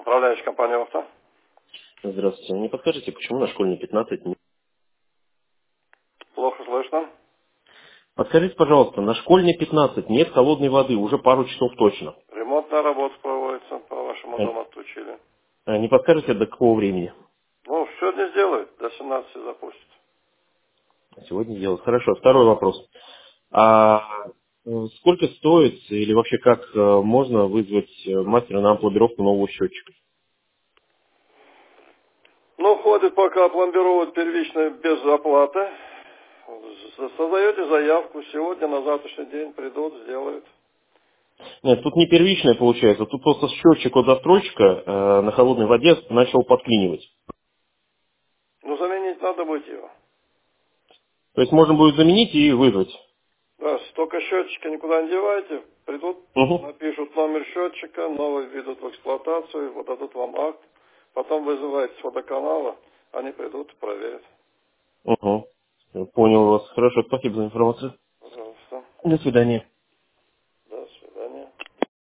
Управляющая компания «Авто». Здравствуйте. Не подскажете, почему на школьной 15 нет? Плохо слышно. Подскажите, пожалуйста, на школьной 15 нет холодной воды уже пару часов точно. Ремонтная работа проводится, по вашему А дому отключили. не подскажете, до какого времени? Ну, сегодня сделают, до 17 запустят. Сегодня делать. Хорошо. Второй вопрос. Сколько стоит или вообще как можно вызвать мастера на пломбировку нового счетчика? Ну, ходит пока пломбируют первично без оплаты. Создаете заявку, сегодня на завтрашний день придут, сделают. Нет, тут не первичное получается, тут просто счетчик от застройщика на холодной воде начал подклинивать. Ну, заменить надо будет его. То есть можно будет заменить и вызвать. Да, столько счетчика никуда не девайте. Придут, Угу. напишут номер счетчика, новый введут в эксплуатацию, вот дадут вам акт. Потом вызываете с водоканала, они придут и проверят. Угу. Понял вас. Хорошо, спасибо за информацию. Пожалуйста. До свидания.